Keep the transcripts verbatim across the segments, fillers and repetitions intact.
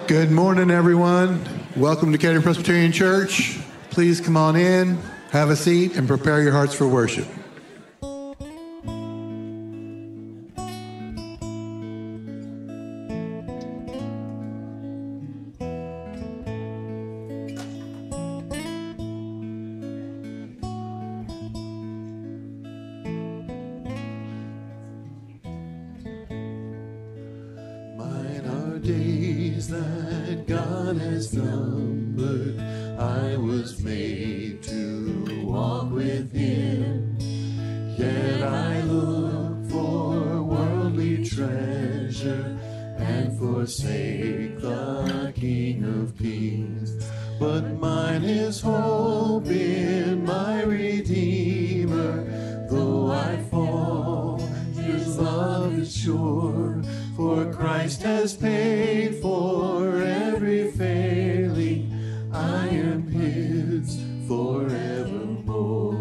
Good morning, everyone. Welcome to Kettering Presbyterian Church. Please come on in, have a seat, and prepare your hearts for worship. Days that God has numbered, I was made to walk with Him. Yet I look for worldly treasure and forsake the King of Kings. But mine is hope in my Redeemer. Though I fall, His love is sure. For Christ has paid for every failing. I am His forevermore.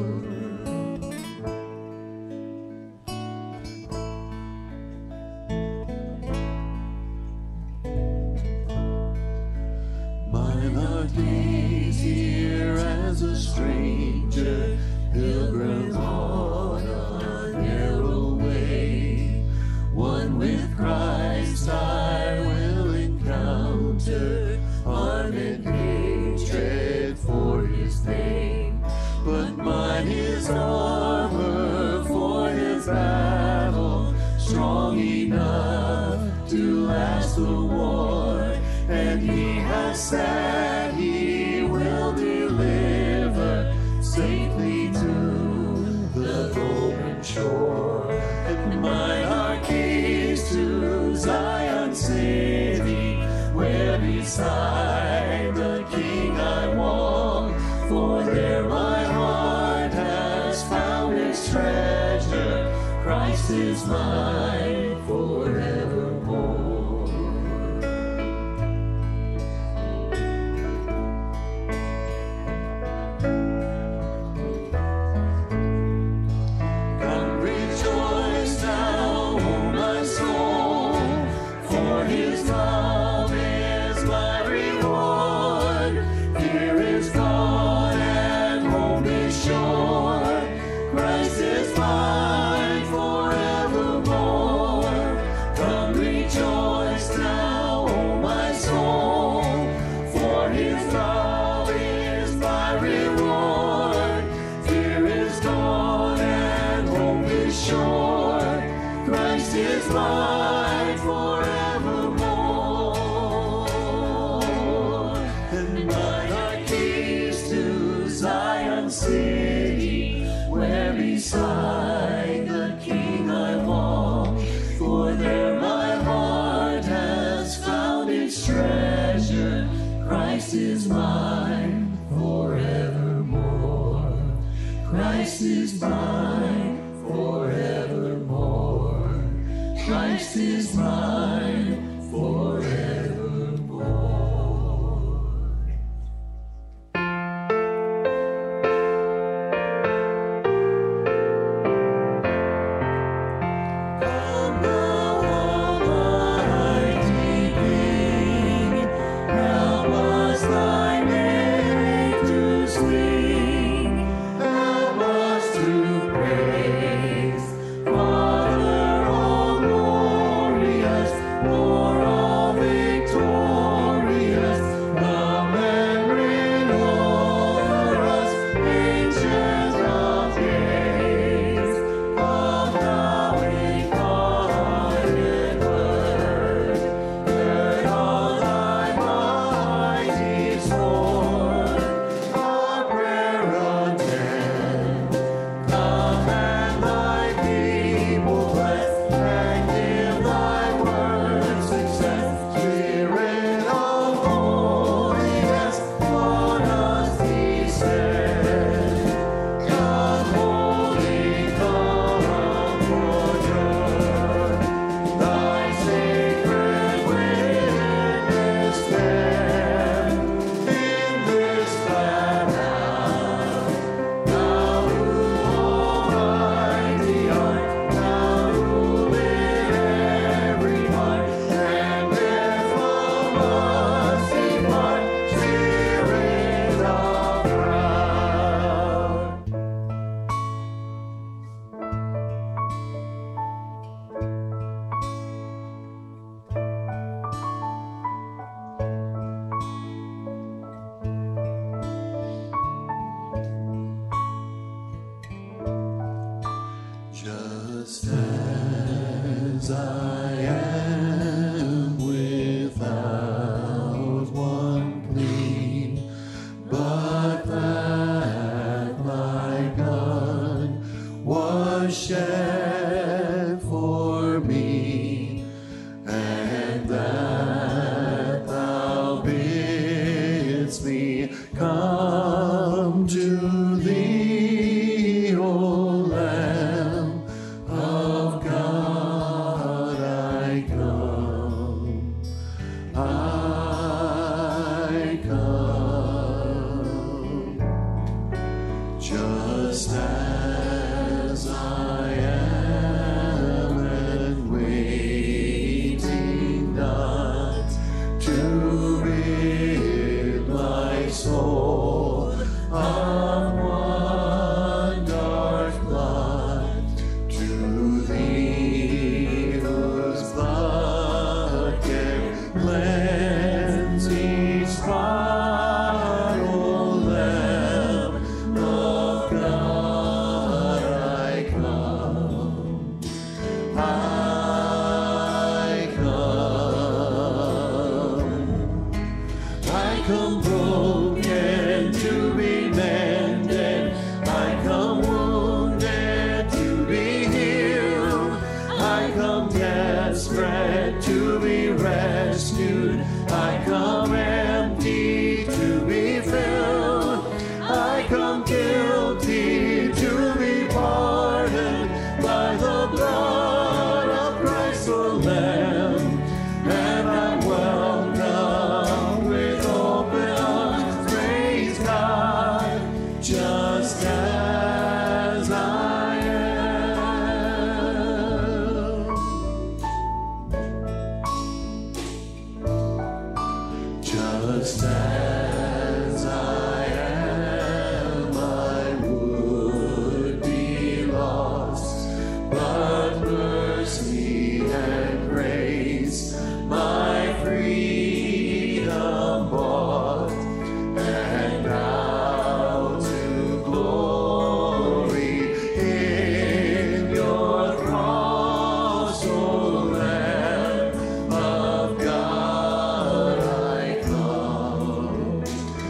Mine are days here as a stranger, pilgrim on a narrow way. One with Christ I will encounter, harm and hatred for His name. But mine is armor for His battle, strong enough to last the war. And He has said He will deliver safely to the golden shore. And mine are keys to Zion City, where beside the King I walk. For there my heart has found its treasure. Christ is mine forevermore. Is mine forevermore. Christ is mine forevermore. Christ is mine forevermore. soul of one dark blood, to thee whose blood can cleanse each spot, O Lamb of God, I come, I come, I come broken to be mended, I come wounded to be healed, I come desperate to be rescued, I come empty to be filled, I come guilty to be pardoned by the blood of Christ the Lamb, and I'm welcome with open arms, praise God, just as I am. Just as I am, I would be lost, but mercy and grace my freedom bought, and now to glory in your cross, O Lamb of God, I come,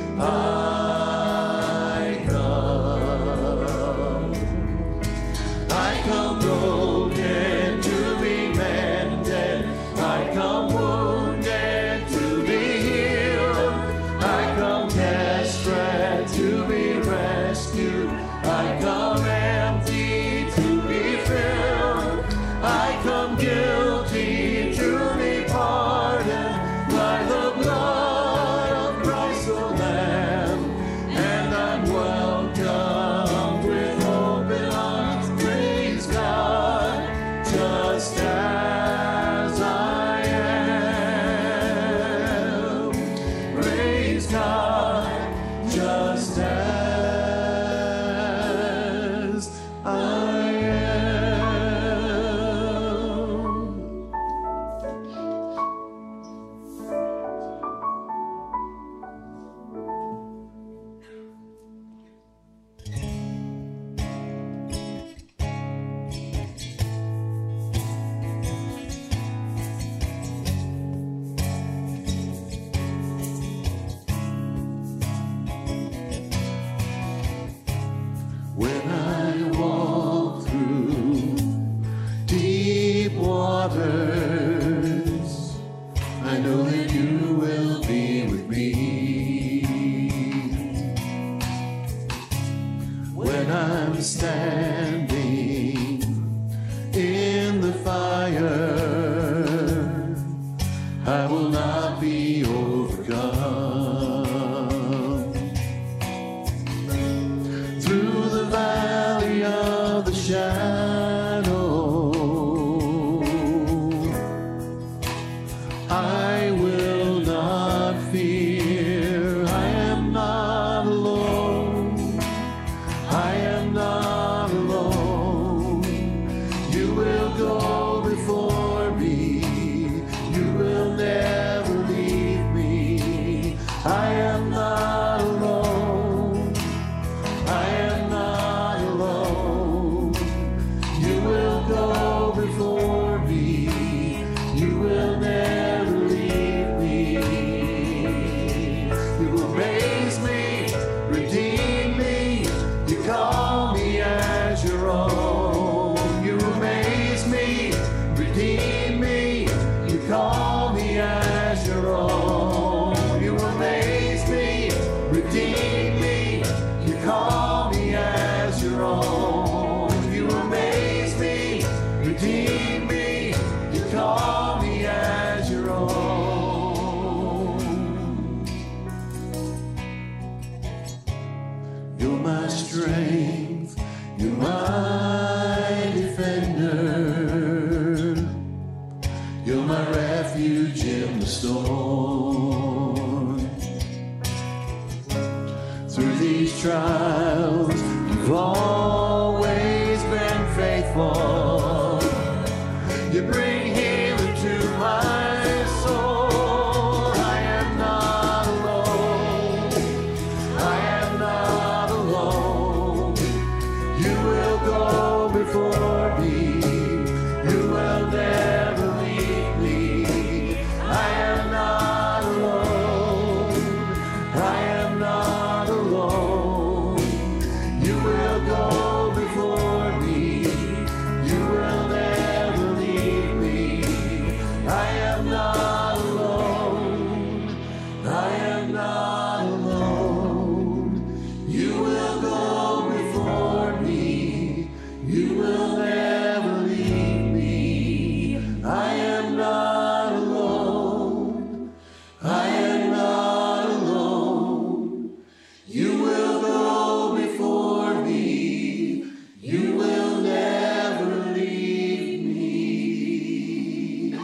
I come, I come broken to be mended, I come wounded to be healed, I come desperate to be rescued, I come empty to be filled, I come guilty to be pardoned by the blood of Christ the Lamb, and I'm welcome with open arms, praise God, just as I am, praise God, just as I am. When I walk through deep waters, I know that you will be with me. When I'm standing in the fire, I will not be overcome. Through the valley of the shadow, I will not fear. I am not alone. I am not alone. You will go before me. You will never leave me. I am not alone. I am not alone. You will go before me. You will never leave me. You amaze me, redeem me. You call me as your own. You amaze me, redeem me. You call me as your own. You amaze me, redeem me. You call me as your own. You amaze me, redeem me. You call me as your own. You're my strength, you're my defender. You're my refuge in the storm. trials. You've always been faithful. You bring healing to my soul. I am not alone. I am not alone. You will go before me. You will never leave me. I am not alone. I am not alone. You will go before me. You will never leave me. I am not alone. I am not alone. You will go before me. You will never leave me. I am not alone. I am not alone. You will go before me. You will never leave me.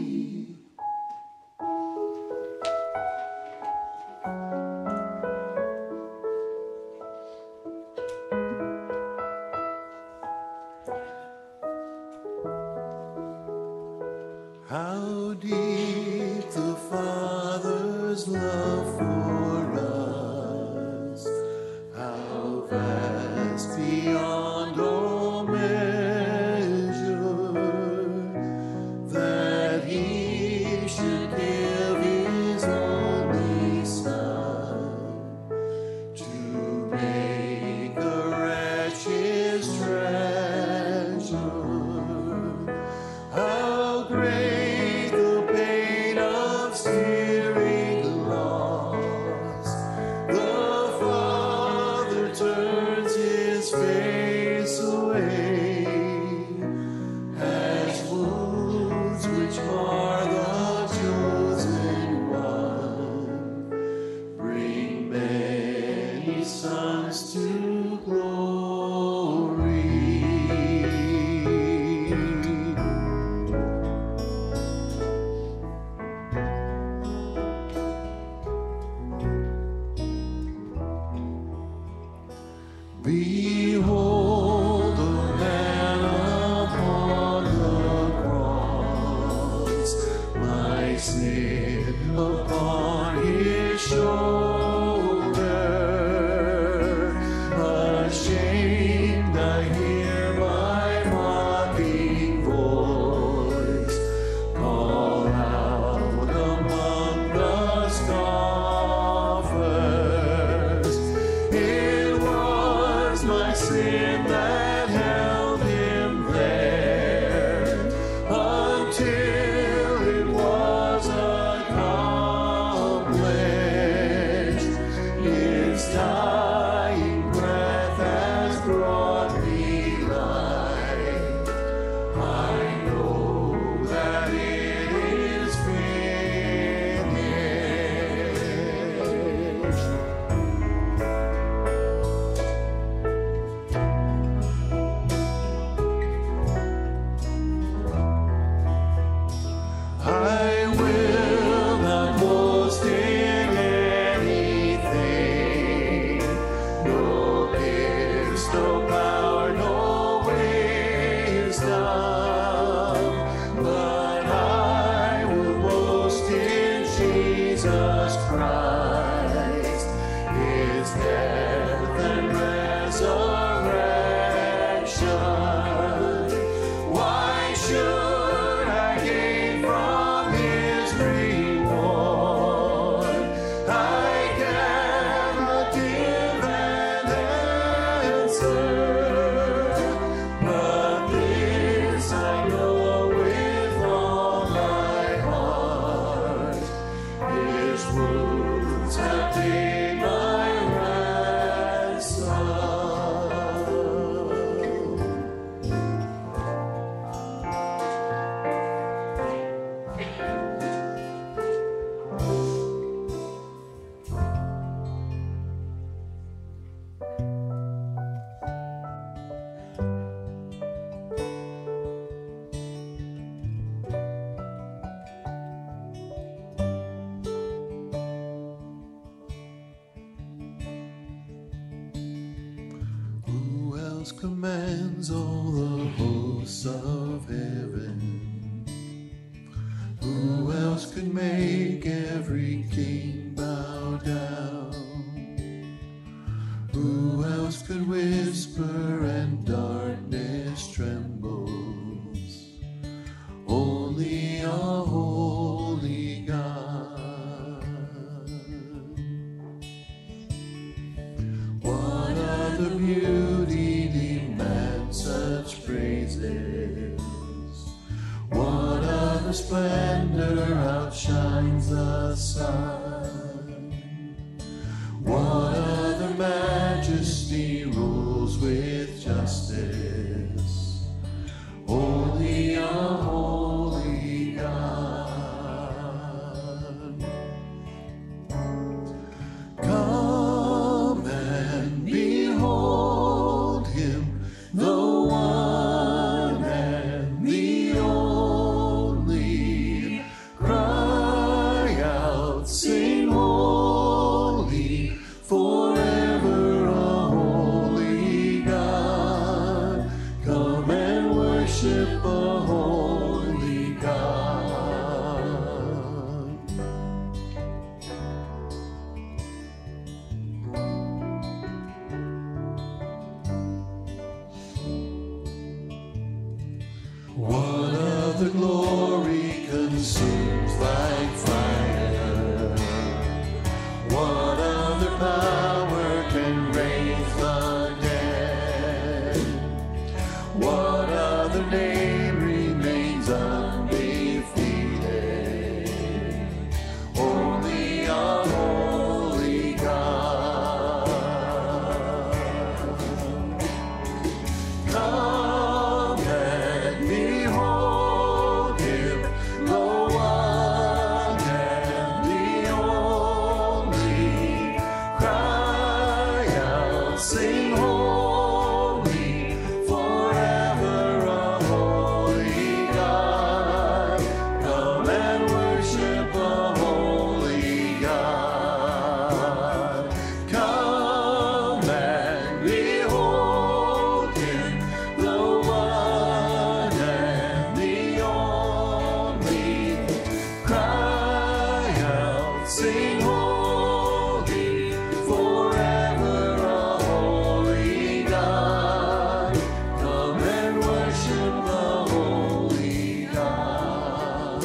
How deep the Father's love for us, how vast beyond all measure, that He should give His only Son to make a wretch His treasure. How great the pain of steering the lost. The Father turns His face away, as wounds which mar the chosen one bring many sons to glory. Behold the man upon the cross, my sin upon His shoulder. Ashamed I hear my mocking voice call out among the scoffers. It was my sin that held Him there until it was accomplished. His dying breath has brought me life. I know that it is finished. I will not boast in anything, no gifts, no power, no wisdom, but I will boast in Jesus Christ, His death and resurrection. Why should I gain from His reward? I cannot give an answer, but this I know with all my heart: His wounds have paid my ransom. else commands all the hosts of heaven? Who else could make every king bow down? Who else could whisper and darkness trembles? Only a holy God. What other beauty demands such praises? What other splendor outshines the sun? What other majesty rules with justice? Only a holy God. Come and behold him, the one and the only. Cry out, sing holy, forever a holy God. Come and worship a holy God. What other glory consumes like fire? What other power can raise the dead? What other name remains undefeated? Only a holy God. Come and behold him, the one and the only. Cry out, sing holy, forever a holy God. Come and worship a holy God. Come and behold him, the one and the only. Cry out, sing holy, forever a holy God. Come and worship the holy God.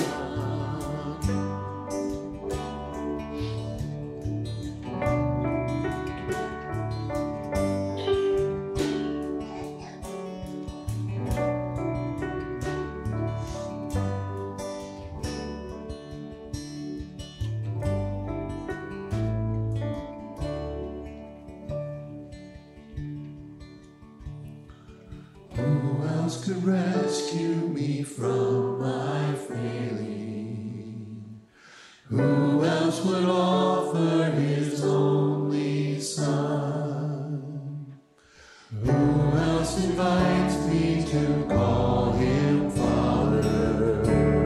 Who else could rescue me from my failing? Who else would offer his only Son? Who else invites me to call him Father?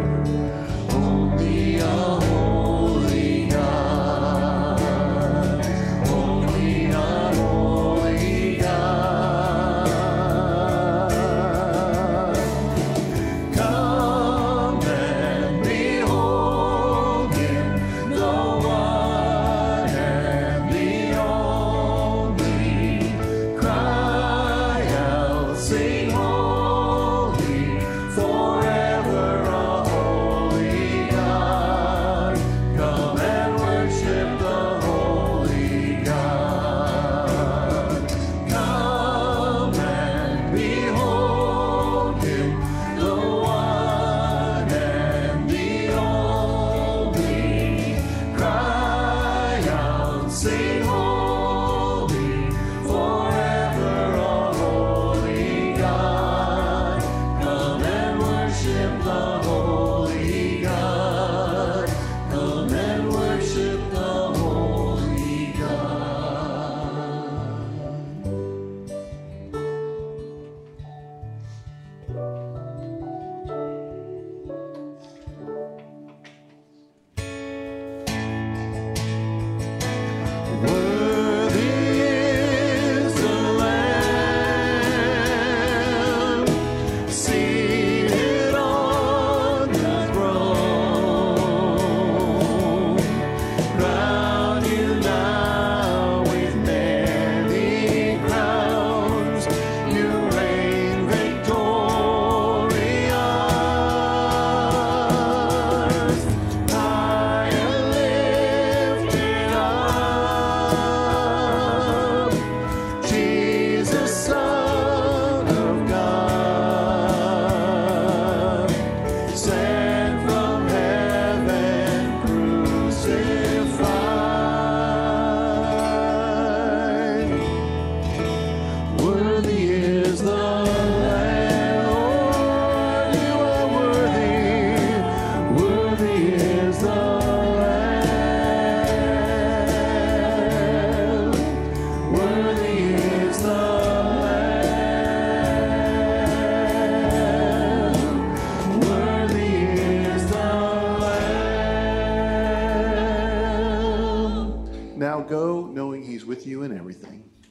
Only a holy God. Only a holy God. Come and behold him, the one and with you in everything.